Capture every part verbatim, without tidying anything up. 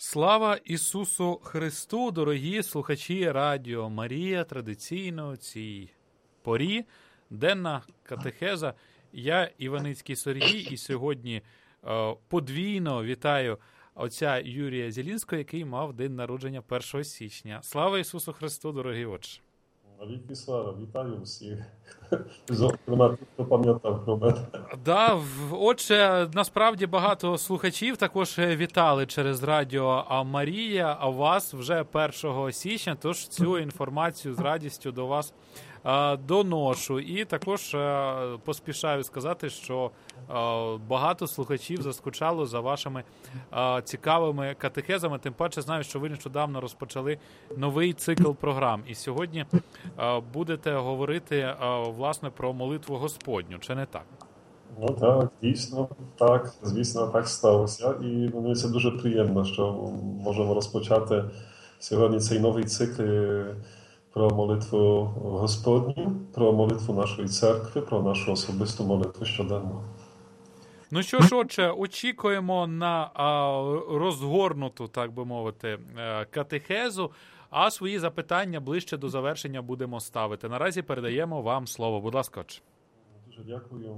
Слава Ісусу Христу, дорогі слухачі Радіо Марія, традиційно у цій порі, денна катехеза. Я Іваницький Сергій, і сьогодні е, подвійно вітаю отця Юрія Зілінського, який мав день народження першого січня. Слава Ісусу Христу, дорогі отче! Навіки слава, вітаю всіх, хто пам'ятав про мене. Да, отже, насправді багато слухачів також вітали через Радіо Марія, а вас вже першого січня, тож цю інформацію з радістю до вас а, доношу. І також а, поспішаю сказати, що а, багато слухачів заскучало за вашими а, цікавими катехезами, тим паче знаю, що ви нещодавно розпочали новий цикл програм. І сьогодні а, будете говорити, а, власне, про молитву Господню, чи не так? Ну так, дійсно, так, звісно, так сталося. І мені це дуже приємно, що можемо розпочати сьогодні цей новий цикл про молитву Господню, про молитву нашої церкви, про нашу особисту молитву щоденно. Ну що ж, отже, очікуємо на а, розгорнуту, так би мовити, катехезу, а свої запитання ближче до завершення будемо ставити. Наразі передаємо вам слово. Будь ласка, отче. Дуже дякую.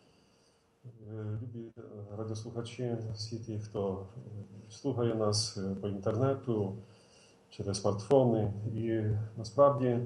Любі радіослухачі, всі ті, хто слухає нас по інтернету, через смартфони. І насправді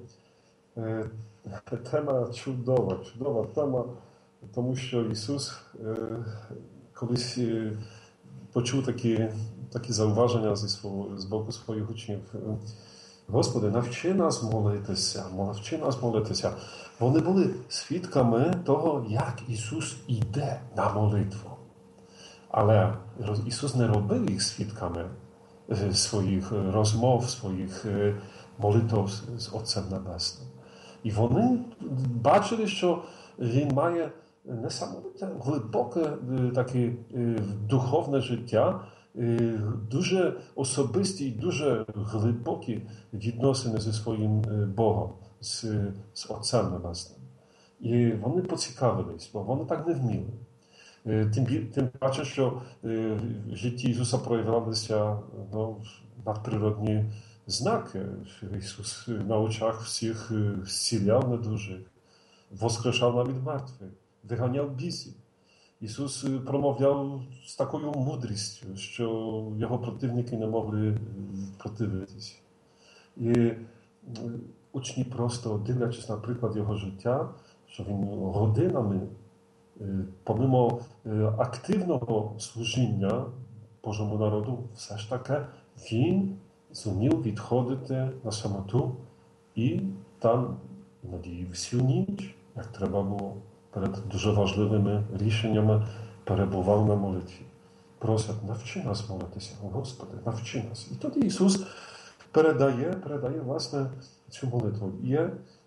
тема чудова, чудова тема, тому що Ісус колись почув такі, такі зауваження зі свого, з боку своїх учнів. Господи, навчи нас молитися, навчи нас молитися. Вони були свідками того, як Ісус йде на молитву. Але Ісус не робив їх свідками своїх розмов, своїх молитв з Отцем Небесним. І вони бачили, що Він має несамовите, глибоке таке духовне життя, дуже особисті і дуже глибокі відносини зі своїм Богом, з, з Отцем Небесним. І вони поцікавились, бо вони так не вміли. Тим, тим паче, що в житті Ісуса проявлялися ну, надприродні знаки. Ісус на очах всіх зціляв недужих, воскрешав навіть мертвих, виганяв бісів. Ісус промовляв з такою мудрістю, що його противники не могли противитися. І учні просто, дивлячись на приклад його життя, що він годинами, помимо активного служіння Божому народу, все ж таки він зумів відходити на самоту і там надіїв всю ніч, як треба було. Перед дуже важливими рішеннями перебував на молитві. Просять, навчи нас молитися, Господи, навчи нас. І тоді Ісус передає, передає власне, цю молитву. Є,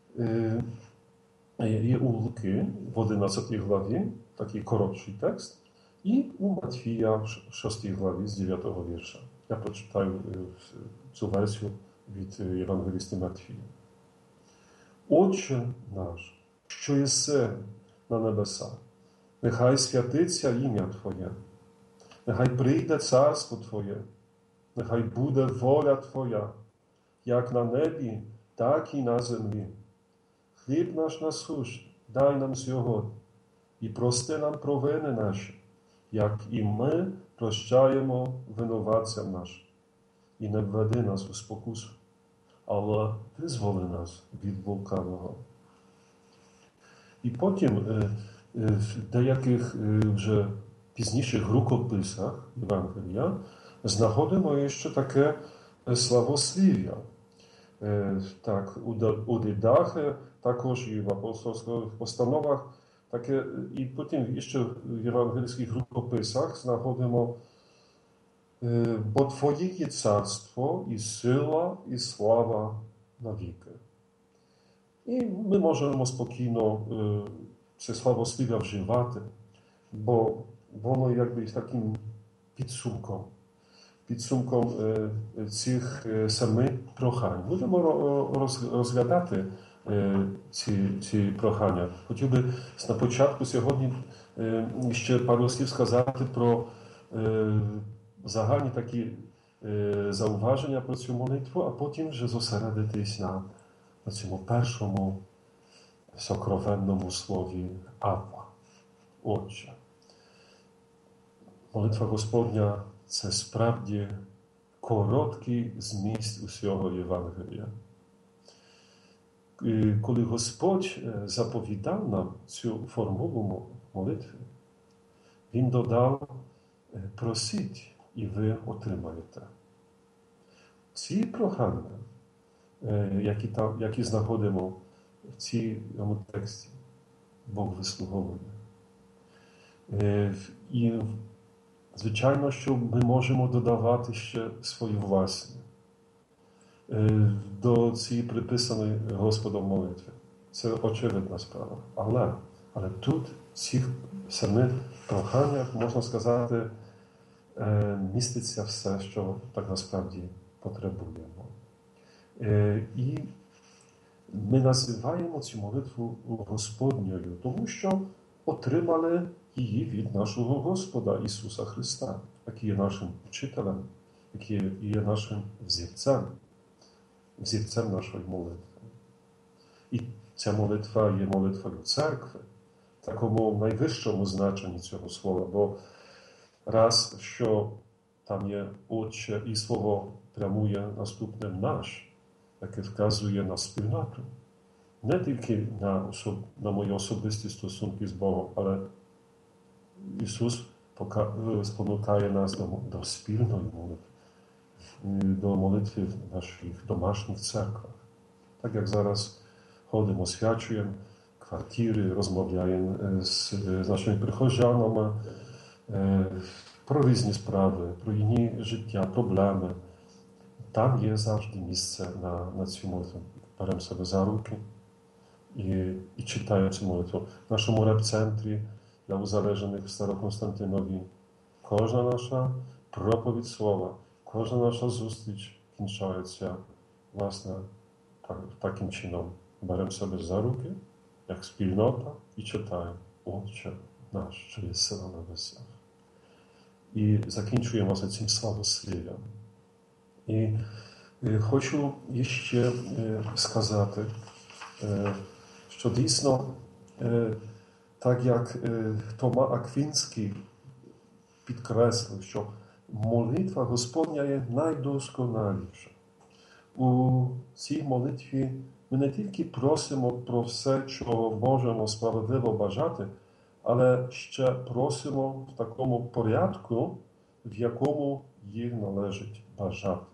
є у Луки в одинадцятій главі такий коротший текст, і у Матвія в шостій главі з дев'ятого вірша. Я прочитаю цю версію від Євангеліста Матвія. Отче наш, що єси на небесах, нехай святиться ім'я Твоє, нехай прийде царство Твоє, нехай буде воля Твоя, як на небі, так і на землі. Хліб наш насущний дай нам сьогодні, і прости нам провини наші, як і ми прощаємо винуватцям нашим. І не введи нас у спокусу, але визволи нас від лукавого. І потім в деяких вже пізніших рукописах Євангелія знаходимо ще таке славослів'я. Так, у Дидахе, також і в апостольських постановах, таке, і потім ще в євангельських рукописах знаходимо бо Твоє є царство, і сила, і слава навіки. І ми можемо спокійно це славослів'я вживати, бо воно якби таким підсумком, підсумком цих семи прохань. Будемо розглядати ці, ці прохання. Хотів би на початку сьогодні ще пару слів сказати про загальні такі зауваження про цю молитву, а потім вже зосередитись на, на цьому першому сокровенному слові Авва, Отче. Молитва Господня – це справді короткий зміст усього Євангелія. Коли Господь заповідав нам цю формулу молитви, Він додав: просіть, і ви отримаєте. Ці прохання, які, там, які знаходимо в цьому тексті, Бог вислуговує. І, звичайно, що ми можемо додавати ще свої власні до цієї приписаної Господом молитви. Це очевидна справа. Але, але тут, в цих самих проханнях, можна сказати, міститься все, що так насправді потребуємо. І ми називаємо цю молитву Господньою, тому що отримали її від нашого Господа Ісуса Христа, який є нашим вчителем, який є нашим взірцем, взірцем нашої молитви. І ця молитва є молитвою церкви, в такому найвищому значенні цього слова, бо раз, що там є Отче і Слово прямує наступним наш, яке вказує на спільноту. Не тільки на, особ... на мої особисті стосунки з Богом, але Ісус пока... спонукає нас до, до спільної молитви, до молитви в наших домашніх церквах. Так як зараз ходимо, освячуємо квартири, розмовляємо з, з нашими прихожанами про різні справи, про їхні життя, проблеми. Там є завжди місце на, на цю молитву. Беремо себе за руки і, і читаємо цю молитву. В нашому реп-центрі для узалежених в Староконстантинові кожна наша проповідь слова, кожна наша зустріч кінчається, власне, так, таким чином. Беремо себе за руки, як спільнота, і читаємо: Отче наш, що є сила на небесах. І закінчуємо за цим славослів'ям. І хочу ще сказати, що дійсно, так як Тома Аквінський підкреслив, що молитва Господня є найдосконаліша. У цій молитві ми не тільки просимо про все, чого можемо справедливо бажати, але ще просимо в такому порядку, в якому їх належить бажати.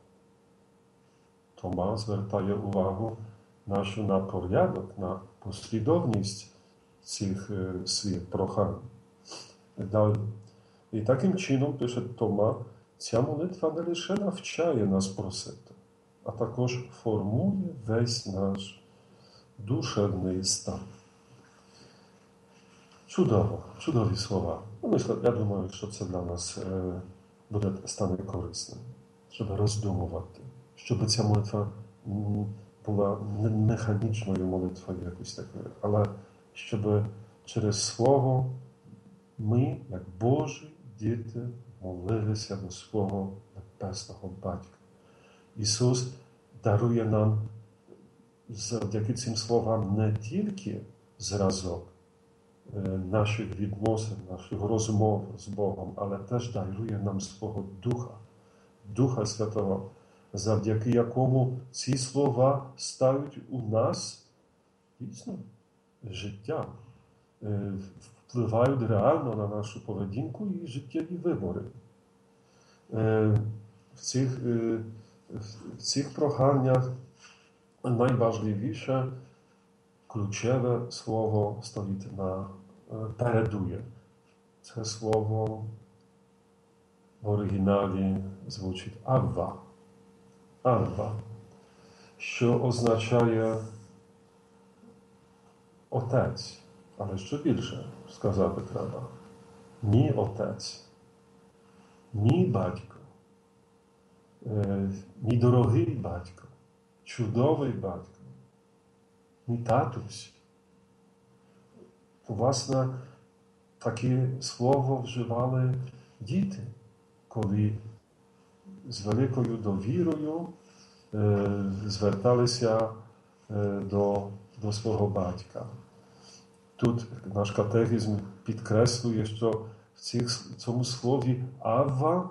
Тома звертає увагу нашу на порядок, на послідовність цих слів прохань. І таким чином, пише Тома, ця молитва не лише навчає нас просити, а також формує весь наш душевний стан. Чудово, чудові слова. Я думаю, що це для нас буде стане корисним, щоб роздумувати, щоб ця молитва була не механічною молитвою якось такою, але щоб через Слово ми, як Божі діти, молилися до свого Небесного Батька. Ісус дарує нам завдяки цим словам не тільки зразок наших відносин, наших розмов з Богом, але теж дарує нам свого Духа, Духа Святого, завдяки якому ці слова стають у нас дійсно життя, впливають реально на нашу поведінку і життєві вибори. В цих, в цих проханнях найважливіше ключове слово стоїть на передує. Це слово в оригіналі звучить «авва». «Авва», що означає «отець». Але що більше сказати треба? Мій отець, мій батько, мій дорогий батько, чудовий батько, мій татусь. Власне, таке слово вживали діти, коли з великою довірою зверталися до, до свого батька. Тут наш катехізм підкреслює, що в цих, цьому слові «Авва»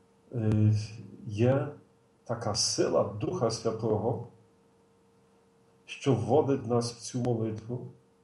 є така сила Духа Святого, що вводить нас в цю молитву,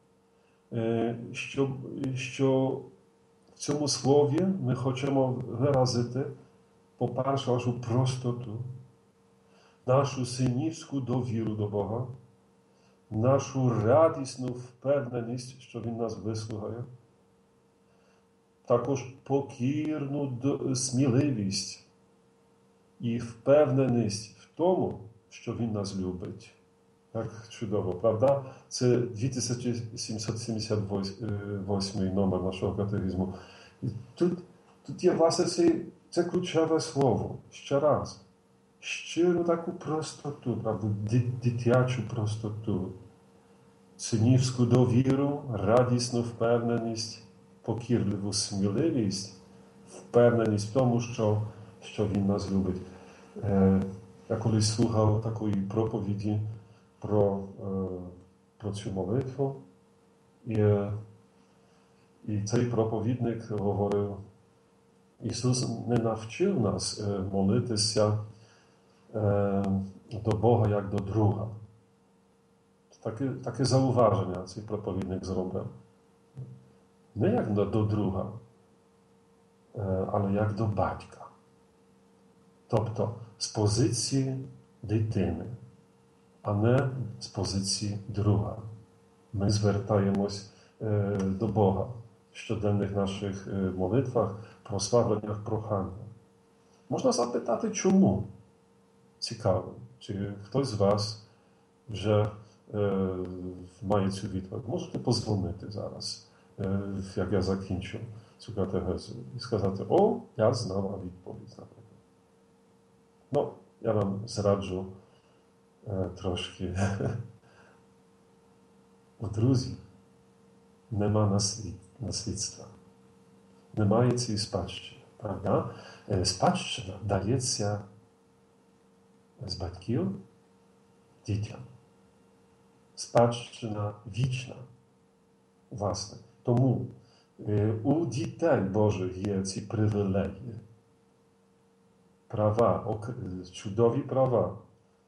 що, що в цьому слові ми хочемо виразити, по-перше, нашу простоту, нашу синівську довіру до Бога, нашу радісну впевненість, що Він нас вислухає, також покірну сміливість і впевненість в тому, що Він нас любить. Так чудово, правда? Це дві тисячі сімсот сімдесят восьмий номер нашого катехізму. І тут, тут є, власне, це, це ключове слово. Ще раз. Щиру таку простоту, правда? Дитячу простоту. Синівську довіру, радісну впевненість, покірливу сміливість, впевненість в тому, що, що Він нас любить. Е, я колись слухав такої проповіді про, про цю молитву. І, і цей проповідник говорив, Ісус не навчив нас молитися до Бога як до друга. Таке, таке зауваження цей проповідник зробив. Не як до, до друга, але як до батька. Тобто з позиції дитини, а не з позиції друга. Ми звертаємось е, до Бога в щоденних наших е, молитвах, прославленнях, проханнях. Можна запитати, чому? Цікаво. Чи хтось з вас вже е, має цю відповідь? Можете подзвонити зараз, е, як я закінчу цю катехезу, і сказати, о, я знала відповідь, наприклад. Ну, я вам зраджу трошки. У друзів нема наслід, наслідства. Немає цієї спадщини. Правда? Спадщина дається з батьків дітям. Спадщина вічна. Власне. Тому у дітей Божих є ці привілеї. Права, чудові права.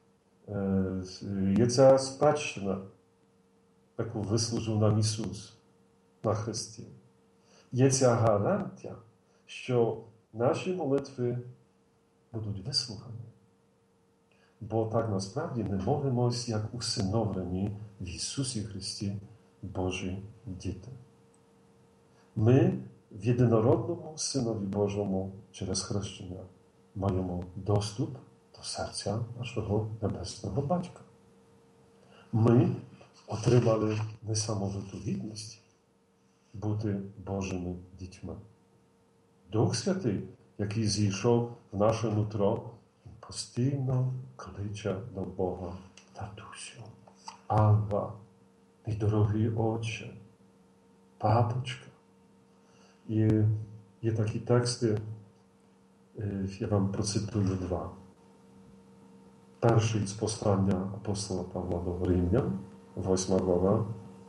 Є ця спадщина, яку вислужив нам Ісус на Христі. Є ця гарантія, що наші молитви будуть вислухані. Бо так насправді ми молимось, як усиновлені в Ісусі Христі Божі діти. Ми в єдинородному Синові Божому через хрещення маємо доступ до серця нашого Небесного Батька. Ми отримали несамовиту гідність бути Божими дітьми. Дух Святий, який зійшов в наше нутро, постійно кличе до Бога: Татусю, Авва, мій дорогий Отче, папочка. І є такі тексти, я вам процитую два. Перший з послання апостола Павла до Римлян, восьма глава,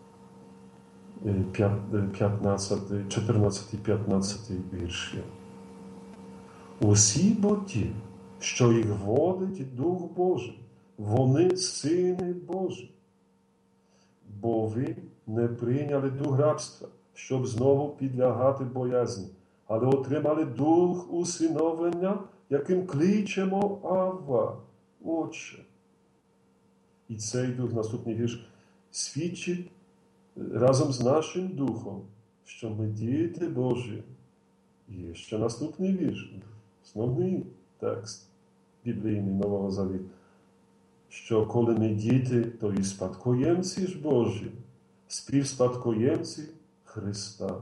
чотирнадцятий п'ятнадцятий вірші. Усі бо ті, що їх водить Дух Божий, вони сини Божі. Бо ви не прийняли дух рабства, щоб знову підлягати боязні, але отримали дух усиновлення, яким кличемо Авва, Отче. І цей дух, наступний вірш, свідчить разом з нашим духом, що ми діти Божі. І ще наступний вірш, основний текст біблійний Нового Завіту, що коли ми діти, то і спадкоємці ж Божі, співспадкоємці Христа.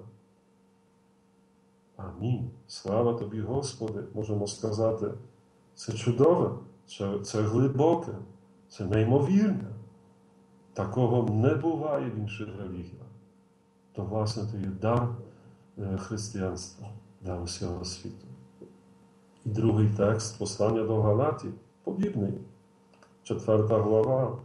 Амінь. Слава Тобі, Господи, можемо сказати. Це чудове, це, це глибоке, це неймовірне. Такого не буває в інших релігіях. То, власне, то є дар християнства для усього світу. І другий текст послання до Галатів, подібний. Четверта глава.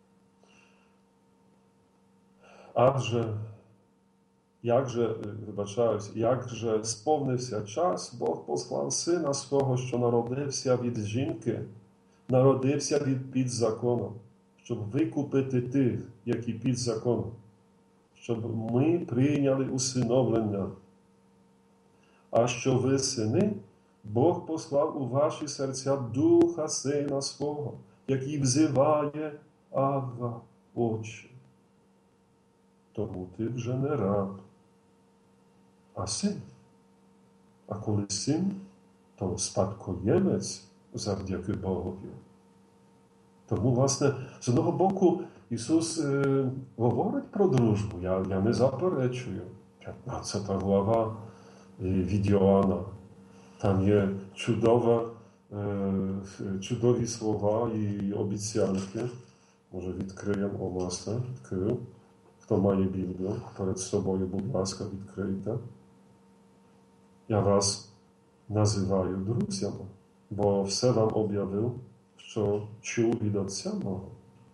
Адже, як же, вибачаюсь, як же сповнився час, Бог послав Сина Свого, що народився від жінки, народився від під законом, щоб викупити тих, які під законом, щоб ми прийняли усиновлення. А що ви, сини, Бог послав у ваші серця Духа Сина Свого, який взиває Авва, Отче. Тому ти вже не раб, а син. А коли син, то спадкоємець завдяки Богові. Тому, власне, з одного боку, Ісус е, говорить про дружбу, я, я не заперечую. п'ятнадцята глава е, від Йоанна. Там є чудова, е, чудові слова і обіцянки. Може, відкриємо, о, власне, відкрию. Хто має Біблію перед собою, будь ласка, відкрийте. Я вас називаю друзями, бо все вам об'явив, що чув від Отця мого.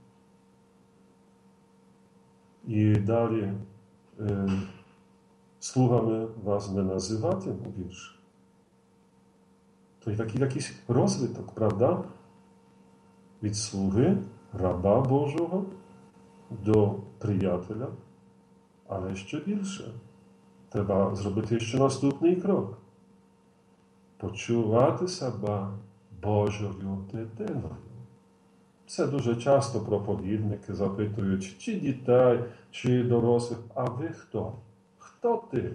І далі е, слугами вас не називатиму більше. То є такий якийсь розвиток, правда? Від слуги, раба Божого, до приятеля, але ще більше. Треба зробити ще наступний крок. Почувати себе Божою дитиною. Це дуже часто проповідники запитують, чи дітей, чи дорослих. А ви хто? Хто ти?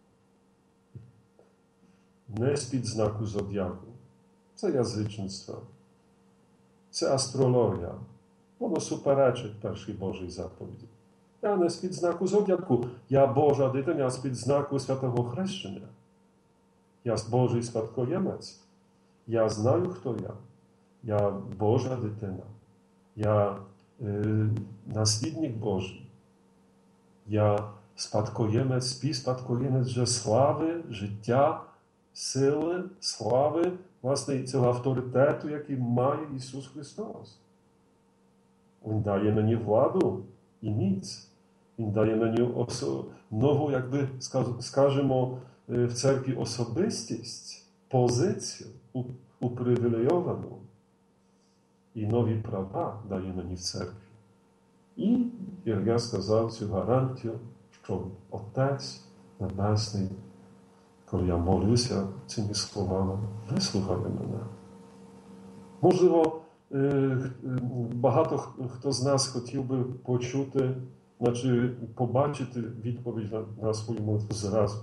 Не з-під знаку зодіаку. Це язичництво. Це астрологія. Воно суперечить першій Божій заповіді. Я не з-під знаку зодіаку. Я Божа дитина, я з-під знаку святого хрещення. Я Божий спадкоємець. Я знаю, хто я. Я Божа дитина. Я е, наслідник Божий. Я спадкоємець, співспадкоємець вже слави, життя, сили, слави, власне, цього авторитету, який має Ісус Христос. Він дає мені владу і міць. Він дає мені осо... нову, як би скажемо, в церкві особистість, позицію упривілейовану. І нові права дає мені в церкві. І, як я сказав, цю гарантію, що Отець Небесний, коли я молюся цими словами, вислухає мене. Можливо, багато хто з нас хотів би почути, значить, побачити відповідь на, на свою молитву зразу.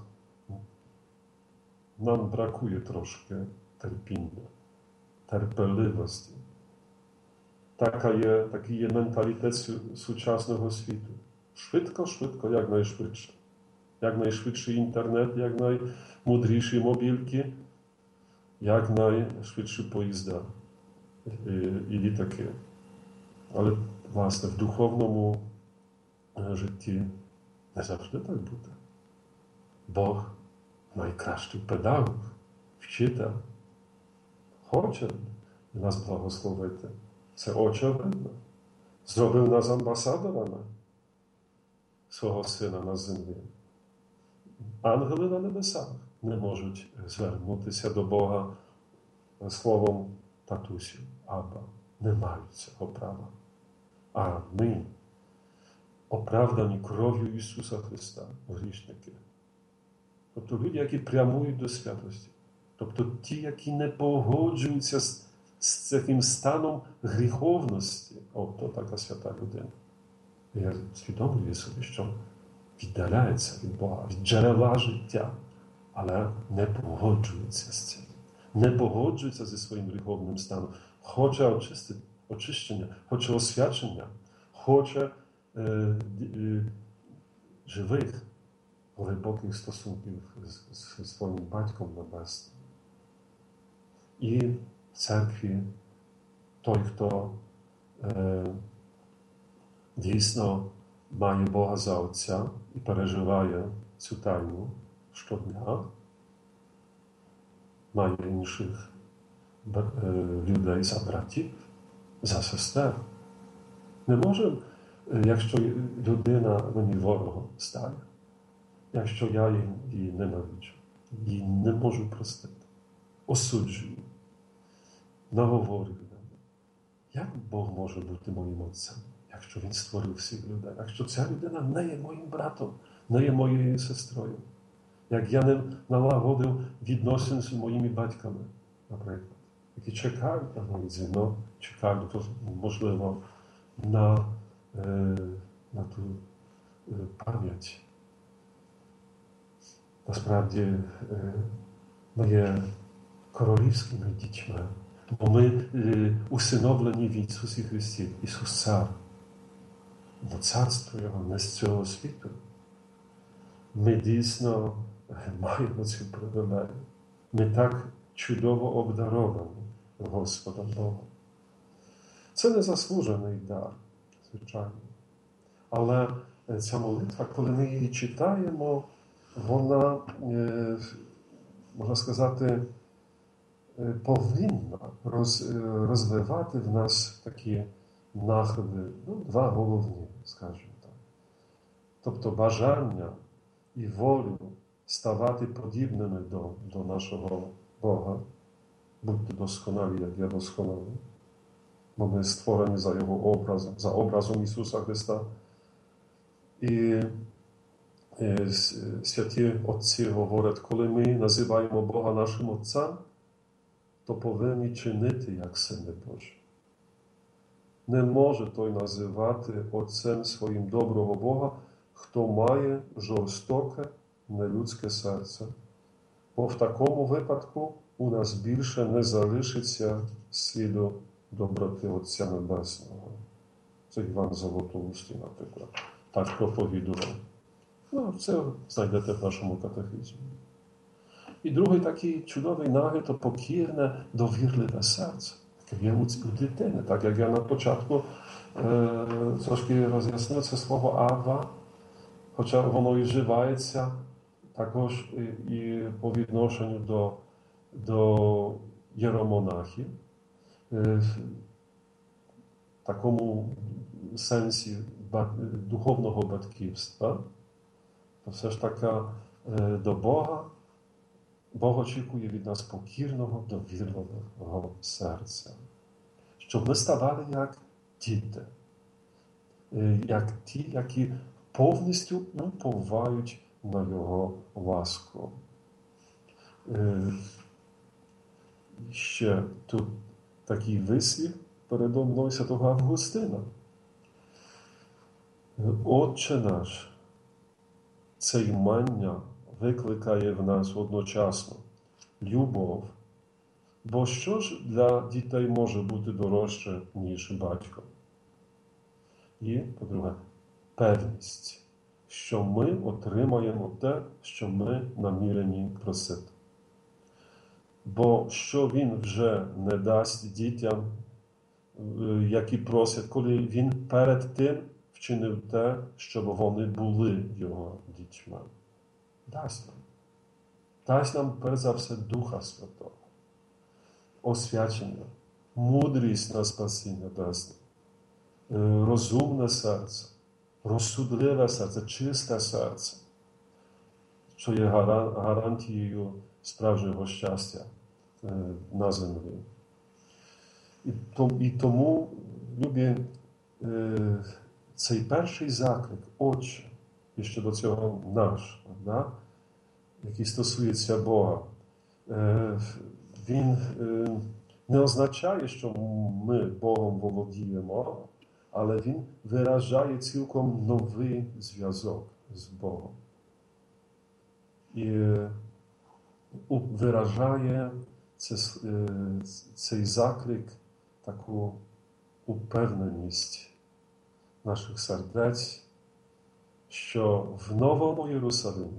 Нам бракує трошки терпіння, терпеливості. Така є, такий є менталітет сучасного світу. Швидко, швидко, якнайшвидше. Якнайшвидший інтернет, якнаймудріші мобільки, якнайшвидші поїзда і, і літаки. Але, власне, в духовному житті не завжди так буде. Бог найкращий педагог, вчитель, хоче нас благословити. Це очевидно. Зробив нас амбасадорами свого Сина на землі. Ангели на небесах не можуть звернутися до Бога словом татусю, аба. Не мають цього права. А ми, оправдані кров'ю Ісуса Христа, грішники. Тобто люди, які прямують до святості. Тобто ті, які не погоджуються з, з таким станом гріховності. О, то така свята людина. Я свідомлюю собі, що віддаляється від Бога, від джерела життя, але не погоджується з цим. Не погоджується зі своїм гріховним станом. Хоче очистити, очищення, хоче освячення, хоче е, е, живих, глибоких стосунків зі своїм Батьком Небесним. І в церкві той, хто е, дійсно має Бога за Отця і переживає цю тайну щодня, має інших людей за братів, за сестер. Не можемо, якщо людина мені ворогом стає, якщо я її ненавиджу, її не можу простити, осуджую, наговорюю. Як Бог може бути моїм отцем, якщо Він створив всіх людей, якщо ця людина не є моїм братом, не є моєю сестрою, як я не налагодив відносин з моїми батьками, наприклад, які чекають на мої дзвінок, чекають, можливо, на, на ту пам'ять. Насправді, ми є королівськими дітьми, бо ми усиновлені в Ісусі Христі. Ісус цар. Бо царство Його не з цього світу. Ми дійсно маємо цю привілею. Ми так чудово обдаровані Господом Богом. Це не заслужений дар, звичайно. Але ця молитва, коли ми її читаємо, вона, можна сказати, повинна роз, розвивати в нас такі нахили, ну, два головні, скажімо так. Тобто бажання і волю ставати подібними до, до нашого Бога, будьте досконалі, як я досконалий, бо ми створені за Його образом, за образом Ісуса Христа. І святі отці говорять, коли ми називаємо Бога нашим Отцем, то повинні чинити як сини Божі. Не може той називати Отцем своїм доброго Бога, хто має жорстоке, нелюдське серце. Бо в такому випадку у нас більше не залишиться сліду доброти Отця Небесного. Це Іван Золотоустий, наприклад, так проповідував. Ну, це знайдете в нашому катехизмі. І другий такий чудовий нагляд – то покірне, довірливе серце. Таке є у дитини. Так як я на початку е, трошки роз'яснив це слово «Авва», хоча воно і вживається також і, і по відношенню до, до єромонахів. Е, в такому сенсі духовного батьківства, то все ж таки е, до Бога Бог очікує від нас покірного, довірливого серця. Щоб ми ставали як діти, як ті, які повністю уповають на Його ласку. Ще тут такий вислів передо мною святого Августина. Отче наш, це ймання викликає в нас одночасно любов. Бо що ж для дітей може бути дорожче, ніж батько? І, по-друге, певність, що ми отримаємо те, що ми намірені просити. Бо що він вже не дасть дітям, які просять, коли він перед тим вчинив те, щоб вони були його дітьми? Дасть нам. Дасть нам, перш за все, Духа Святого, освячення, мудрість на спасіння дасть нам, розумне серце, розсудливе серце, чисте серце, що є гарантією справжнього щастя на землі. І тому, любі, цей перший заклик, Отче, і ще до цього наш, да? Який стосується Бога, він не означає, що ми Богом володіємо, але він виражає цілком новий зв'язок з Богом. І виражає цей заклик таку упевненість наших сердець, що в Новому Єрусалимі,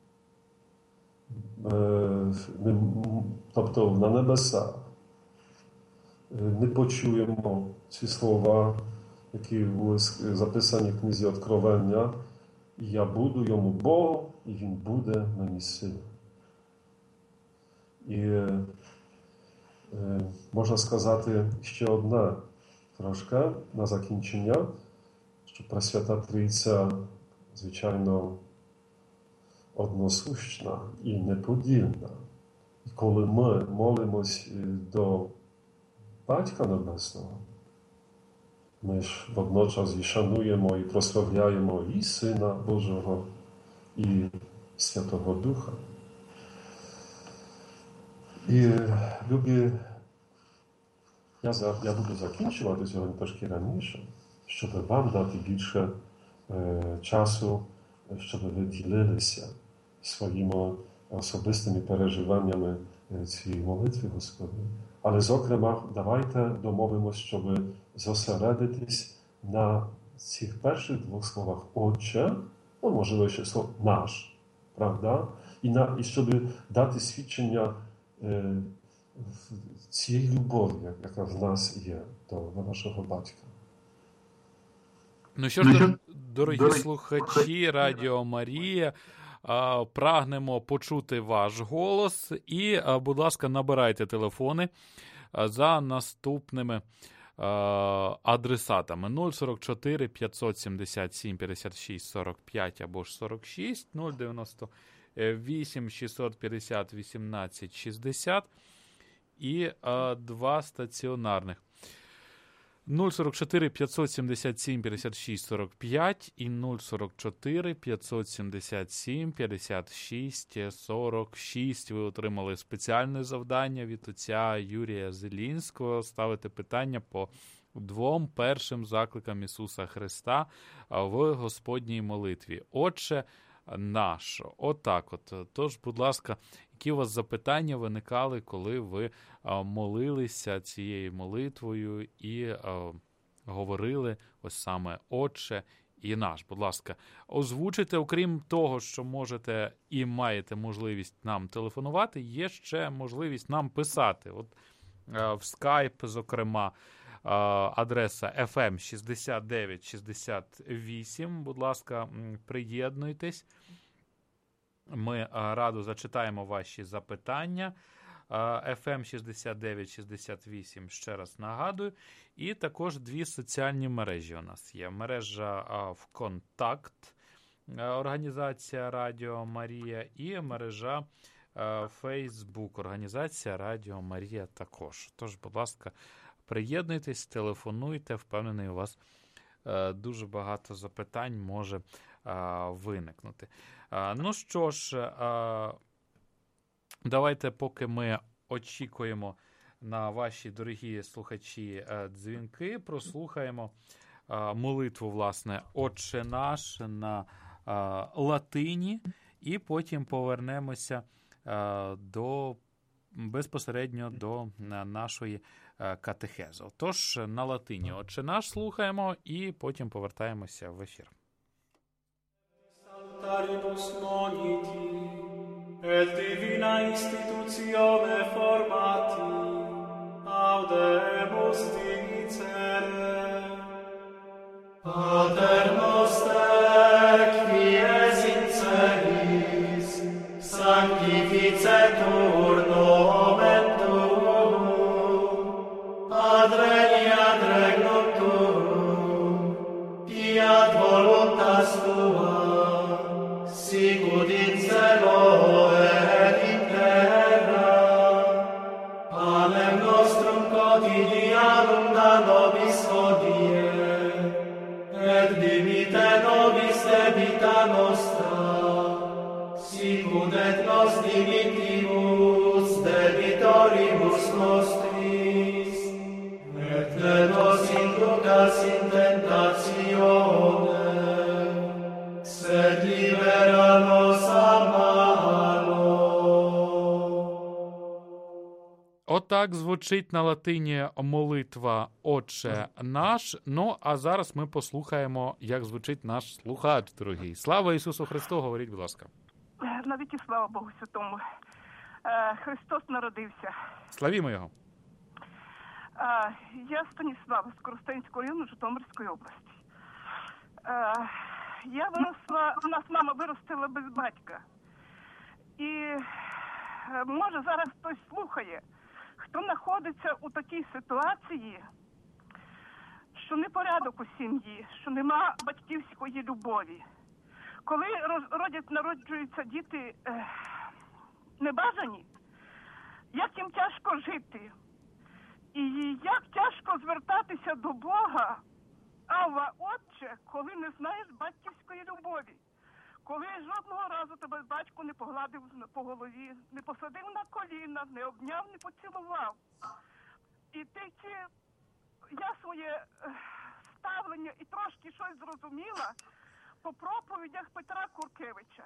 тобто на небесах, не почуємо ці слова, які були записані в книзі Откровення: «Я буду йому Богом, і він буде мені сином». І Можна сказати, ще одна трошка на закінчення, що Пресвята Трійця, звичайно, односущна і неподільна. І коли ми молимось до Батька Небесного, ми ж водночас і шануємо, і прославляємо і Сина Божого, і Святого Духа. І, любі, я, я буду закінчувати сьогодні трошки раніше, щоб вам дати більше е, часу, щоб ви ділилися своїми особистими переживаннями цієї молитви Господи. Але, зокрема, давайте домовимося, щоб зосередитись на цих перших двох словах «Отче», ну, можливо, ще слово «наш», правда? І, на, і щоб дати свідчення е, цієї любові, яка в нас є до нашого батька. Ну що ж, дорогі слухачі Радіо Марія, прагнемо почути ваш голос і, будь ласка, набирайте телефони за наступними адресатами нуль сорок чотири п'ятсот сімдесят сім п'ятдесят шість сорок п'ять або ж сорок шість, нуль дев'яносто вісім шістсот п'ятдесят вісімнадцять шістдесят і два стаціонарних. нуль сорок чотири п'ятсот сімдесят сім п'ятдесят шість сорок п'ять і нуль сорок чотири п'ятсот сімдесят сім п'ятдесят шість сорок шість. Ви отримали спеціальне завдання від отця Юрія Зелінського ставити питання по двом першим закликам Ісуса Христа в Господній молитві. Отче наш. Отак от. Тож, будь ласка, які у вас запитання виникали, коли ви а, молилися цією молитвою і а, говорили ось саме «Отче» і «Наш». Будь ласка, озвучите, окрім того, що можете і маєте можливість нам телефонувати, є ще можливість нам писати. От а, в Skype, зокрема, а, адреса еф ем шістдесят дев'ять шістдесят вісім. Будь ласка, приєднуйтесь. Ми радо зачитаємо ваші запитання. еф ем шістдесят дев'ять шістдесят вісім, ще раз нагадую. І також дві соціальні мережі у нас є. Мережа ВКонтакт, організація Радіо Марія, і мережа Фейсбук, організація Радіо Марія також. Тож, будь ласка, приєднуйтесь, телефонуйте. Впевнений, у вас дуже багато запитань може виникнути. Ну що ж, давайте, поки ми очікуємо на ваші, дорогі слухачі, дзвінки, прослухаємо молитву, власне, «Отче наш» на латині, і потім повернемося до, безпосередньо до нашої катехези. Тож, на латині «Отче наш» слухаємо і потім повертаємося в ефір. Saltaribus moniti, et divina institutione formati, audemus dicere. Pater noster, qui es in celis, sanctificetur nomen tuum, adveniat regnum tuum, fiat voluntas tua, sicut in cielo et in terra. Panem nostrum quotidianum da nobis hodie, et dimitte nobis debita nostra, sicut et nos dimittimus debitoribus nostris, et ne nos inducas in tentatione, sed libera nos a malo. Отак звучить на латині молитва «Отче наш». Ну, а зараз ми послухаємо, як звучить наш слухач, дорогий. Слава Ісусу Христу, говоріть, будь ласка. Навіки слава Богу Святому. Христос народився. Славімо Його. Я Станіслава з Коростенського району Житомирської області. Я виросла, у нас мама виростила без батька. І може зараз хтось слухає, хто знаходиться у такій ситуації, що непорядок у сім'ї, що нема батьківської любові. Коли родять, народжуються діти е, небажані, як їм тяжко жити, і як тяжко звертатися до Бога, Авва, Отче, коли не знаєш батьківської любові, коли жодного разу тебе батько не погладив по голові, не посадив на коліна, не обняв, не поцілував. І тільки я своє ставлення і трошки щось зрозуміла по проповідях Петра Куркевича,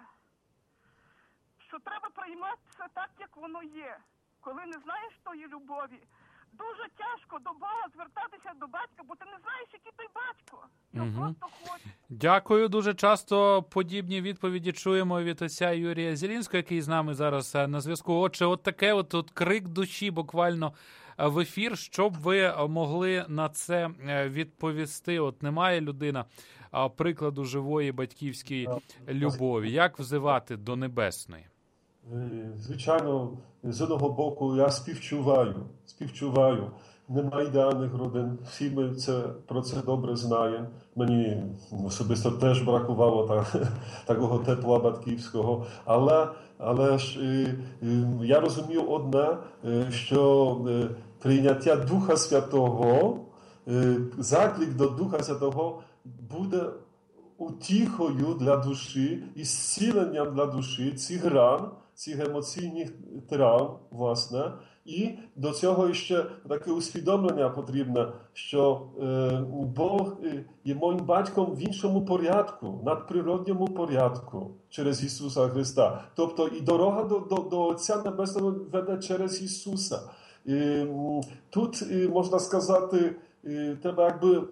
що треба приймати це так, як воно є. Коли не знаєш тої любові, дуже тяжко до Бога звертатися до батька, бо ти не знаєш, який той батько. Його Угу. просто хоче. Дякую. Дуже часто подібні відповіді чуємо від отця Юрія Зілінського, який з нами зараз на зв'язку. Отже, от таке от, от крик душі буквально в ефір. Що б ви могли на це відповісти? От немає людина прикладу живої батьківської любові. Як взивати до небесної? Звичайно, з одного боку я співчуваю, співчуваю. Нема ідеальних родин, всі ми це, про це добре знаємо. Мені особисто теж бракувало так, такого тепла батьківського. Але, але ж я розумію одне, що прийняття Духа Святого, заклик до Духа Святого буде утіхою для душі і зціленням для душі цих ран, цих емоційних травм, власне. І до цього ще таке усвідомлення потрібне, що е, Бог є моїм батьком в іншому порядку, надприродньому порядку, через Ісуса Христа. Тобто і дорога до, до, до Отця Небесного веде через Ісуса. І, тут, і, можна сказати, і, треба якби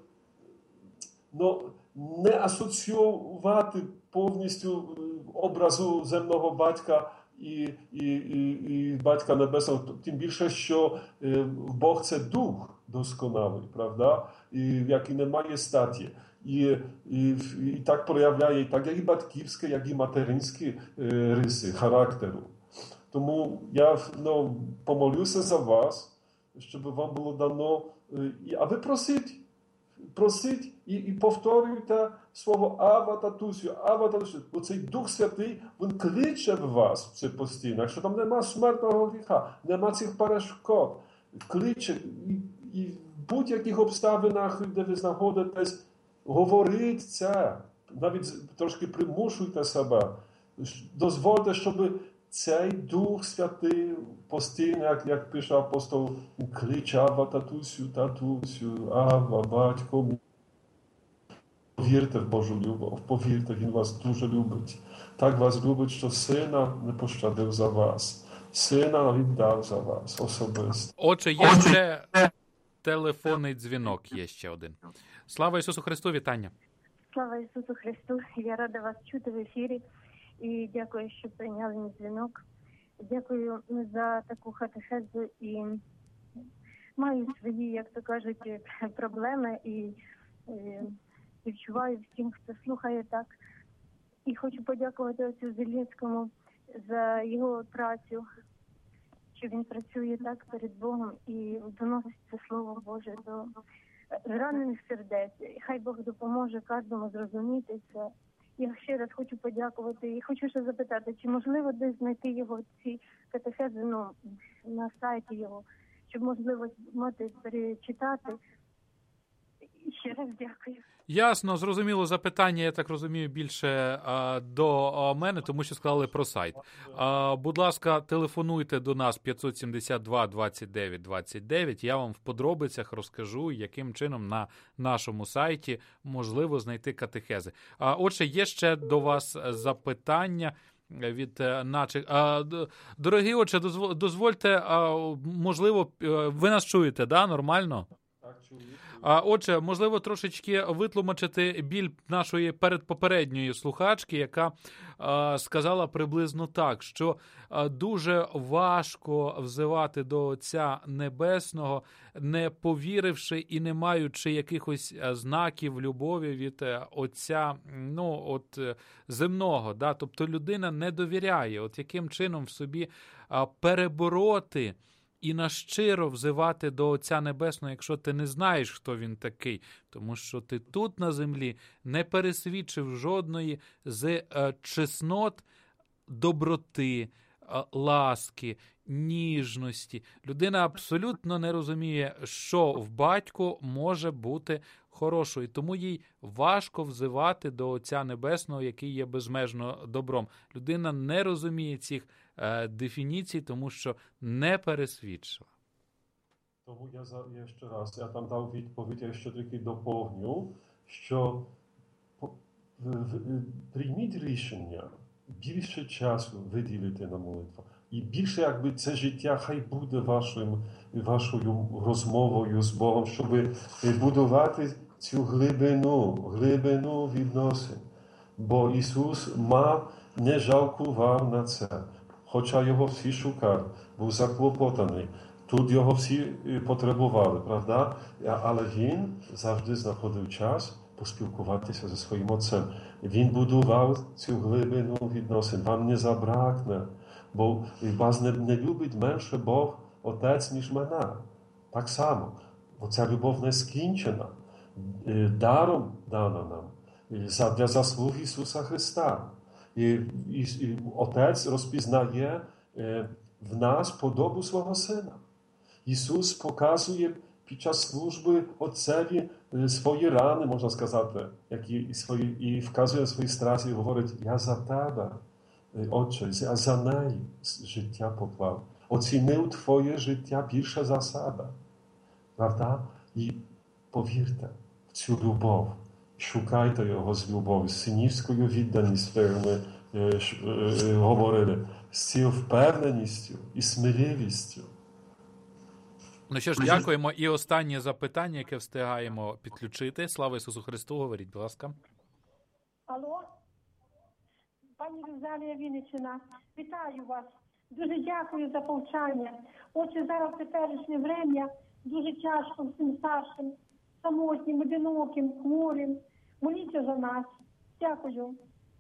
ну, не асоціювати повністю образу земного батька І, і, і, і Батька Небесного, тим більше, що Бог – це Дух досконалий, правда? І який не має статі. І, і, і так проявляє так, як і батьківські, як і материнські риси характеру. Тому я ну, помолюся за вас, щоб вам було дано, а ви просіть, просіть і, і повторюйте слово Ава Татусю, Ава Татусю. Бо цей Дух Святий, він кличе в вас це постійно. Якщо там нема смертного гріха, нема цих перешкод, кличе і, і в будь-яких обставинах, де ви знаходитесь, говоріть це. Навіть трошки примушуйте себе. Дозвольте, щоб цей Дух Святий постійно, як, як пише апостол, кличе Ава Татусю, Татусю, Ава, батько. Повірте в Божу любов, повірте, Він вас дуже любить. Так вас любить, що Сина не пощадив за вас. Сина віддав за вас особисто. Отже, є ще телефонний дзвінок, є ще один. Слава Ісусу Христу, вітання. Слава Ісусу Христу, я рада вас чути в ефірі. І дякую, що прийняли мій дзвінок. Дякую за таку катехезу і маю свої, як то кажуть, проблеми і, і відчуваю всім, хто слухає так. І хочу подякувати отцю Зілінському за його працю, що він працює так перед Богом і доносить це Слово Боже до зранених сердець. Хай Бог допоможе кожному зрозуміти це. Я ще раз хочу подякувати і хочу ще запитати, чи можливо десь знайти його ці катехези ну, на сайті його, щоб можливо мати перечитати. І ще раз дякую. Ясно, зрозуміло запитання, я так розумію, більше а, до а, мене, тому що сказали про сайт. А, будь ласка, телефонуйте до нас п'ятсот сімдесят два двадцять дев'ять двадцять дев'ять, я вам в подробицях розкажу, яким чином на нашому сайті можливо знайти катехези. А, отже, є ще до вас запитання від наших. А, дорогі отче, дозвольте, а, можливо, ви нас чуєте, да, нормально? Так, чую. А, отже, можливо, трошечки витлумачити біль нашої передпопередньої слухачки, яка а, сказала приблизно так, що а, дуже важко взивати до Отця Небесного, не повіривши і не маючи якихось знаків любові від Отця, ну, от, земного. Да? Тобто людина не довіряє, от яким чином в собі а, перебороти і нащиро взивати до Отця Небесного, якщо ти не знаєш, хто Він такий, тому що ти тут на землі не пересвідчив жодної з е, чеснот доброти, е, ласки, ніжності. Людина абсолютно не розуміє, що в батьку може бути хорошою, тому їй важко взивати до Отця Небесного, який є безмежно добром. Людина не розуміє цих е, дефініцій, тому що не пересвідчила. Тому я, за, я ще раз, я там дав відповідь, я ще тільки доповню, що в, в, прийміть рішення більше часу виділити на молитву. І більше, якби це життя, хай буде вашим, вашою розмовою з Богом, щоб будувати цю глибину, глибину відносин. Бо Ісус мав, не жалкував на це. Хоча його всі шукали, був заклопотаний. Тут його всі потребували, правда? Але він завжди знаходив час поспілкуватися зі своїм Отцем. Він будував цю глибину відносин. Вам не забракне, бо вас не, не любить менше Бог, Отець, ніж мене. Так само. Бо ця любов не скінчена. Даром дана нам. Для заслуг Ісуса Христа. І, і, і Отець розпізнає в нас подобу свого Сина. Ісус показує під час служби Отцеві свої рани, можна сказати, які, і, свої, і вказує свої страсті і говорить: я за тебе, Отче, я за неї життя поклав. Оцінив твоє життя більше за себе. Правда? І повірте в цю любов. Шукайте його з любов'ю, з синівською відданістю, як ми е, е, говорили, з цією впевненістю і сміливістю. Ну що ж, дякуємо. І останнє запитання, яке встигаємо підключити. Слава Ісусу Христу, говоріть, будь ласка. Алло, пані Розалія Вінниччина, вітаю вас. Дуже дякую за повчання. Отже, зараз в теперішнє время дуже тяжко всім старшим, самотнім, одиноким, хворим. Моліться за нас. Дякую.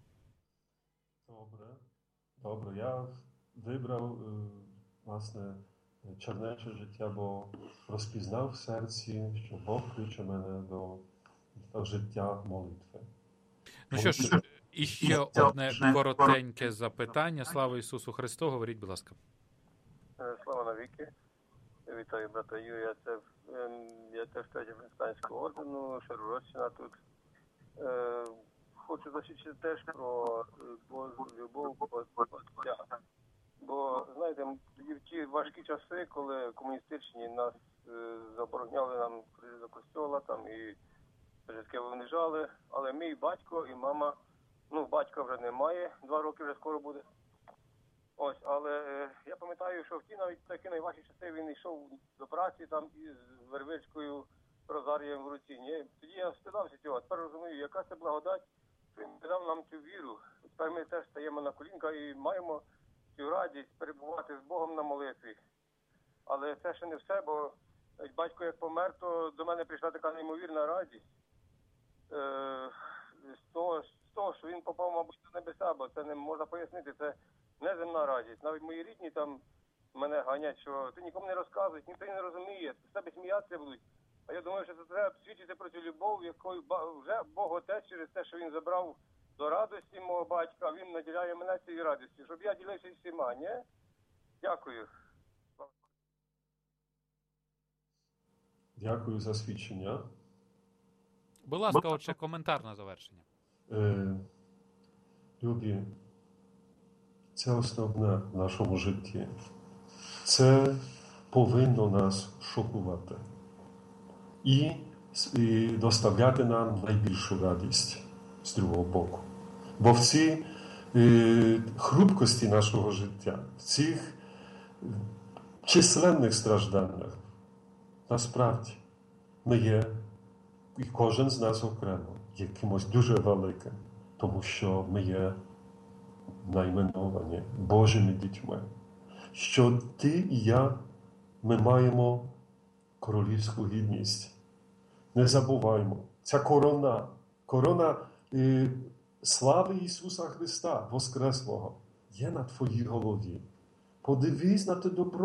Добре. Добре. Я вибрав, власне, чернече життя, бо розпізнав в серці, що Бог кличе мене до, до життя молитви. Ну що ж, і ще одне коротеньке запитання. Слава Ісусу Христу, говоріть, будь ласка. Слава навіки. Вітаю, брата Юрія. Це, я теж третя християнського ордену, Шаргородщина тут. Е, хочу засвідчити теж про Божу любов Отця. Бо, знаєте, в ті важкі часи, коли комуністичні нас е, забороняли нам ходити до костьола, там і житки винижали, але мій батько і мама, ну, батька вже немає, два роки вже скоро буде. Ось, але е, я пам'ятаю, що в ті навіть такі найважчі часи він йшов до праці там із вервичкою, розарієм в руці. Ні? Тоді я стидався цього, а тепер розумію, яка це благодать, що він дав нам цю віру. Тепер ми теж стаємо на колінка і маємо цю радість перебувати з Богом на молитві. Але це ще не все, бо батько як помер, то до мене прийшла така неймовірна радість. Е, з, того, з того, що він попав, мабуть, до небеса, бо це не можна пояснити, це неземна радість. Навіть мої рідні там мене ганять, що ти нікому не розказуєш, ніхто не розуміє, з тебе сміятися будуть. А я думаю, що це треба свідчити про цю любов, якою вже Бог Отець через те, що він забрав до радості мого батька, він наділяє мене цією радістю, щоб я ділився з всіма, ні? Дякую. Дякую за свідчення. Будь ласка, отже, коментар на завершення. Е, любі, це основне в нашому житті. Це повинно нас шокувати. І, і доставляти нам найбільшу радість з другого боку. Бо в цій е, хрупкості нашого життя, в цих численних стражданнях, насправді, ми є, і кожен з нас окремо, якимось дуже великим, тому що ми є найменовані Божими дітьми. Що ти і я, ми маємо королівську гідність. Не забуваймо, ця корона, корона е, слави Ісуса Христа, Воскреслого, є на твоїй голові. Подивись на те добро,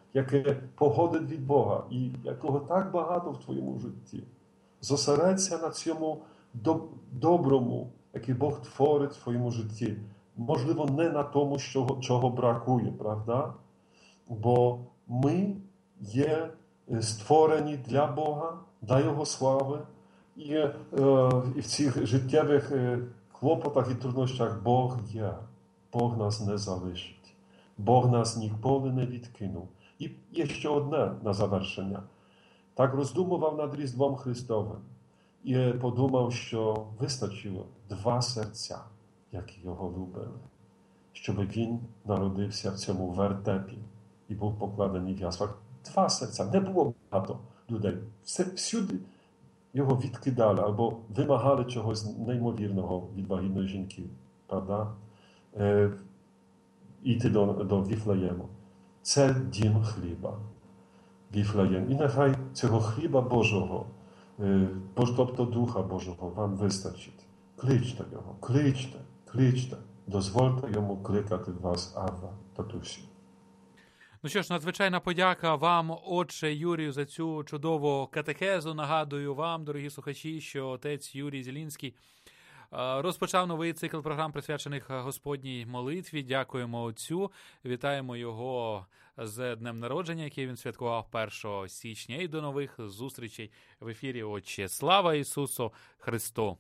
яке походить від Бога і якого так багато в твоєму житті. Зосередься на цьому доброму, який Бог творить в твоєму житті. Можливо, не на тому, чого, чого бракує, правда? Бо ми є створені для Бога, для Його слави. І, е, і в цих життєвих е, клопотах і труднощах Бог є. Бог нас не залишить. Бог нас ніколи не відкинув. І є ще одне на завершення. Так роздумував над Різдвом Христовим і подумав, що вистачило два серця, які його любили, щоб він народився в цьому вертепі і був покладений в яслах. Два серця. Не було багато людей. Все, всюди його відкидали або вимагали чогось неймовірного від вагітної жінки. Правда? Е, Іти до, до Віфлеєму. Це дім хліба. Віфлеєм. І нехай цього хліба Божого, е, тобто Духа Божого, вам вистачить. Кличте його, кличте, кличте. Дозвольте йому кликати вас, Авва, татусю. Ну що ж, надзвичайна подяка вам, отче Юрію, за цю чудову катехезу. Нагадую вам, дорогі слухачі, що отець Юрій Зілінський розпочав новий цикл програм, присвячених Господній молитві. Дякуємо отцю, вітаємо його з днем народження, який він святкував першого січня. І до нових зустрічей в ефірі, отче. Слава Ісусу Христу!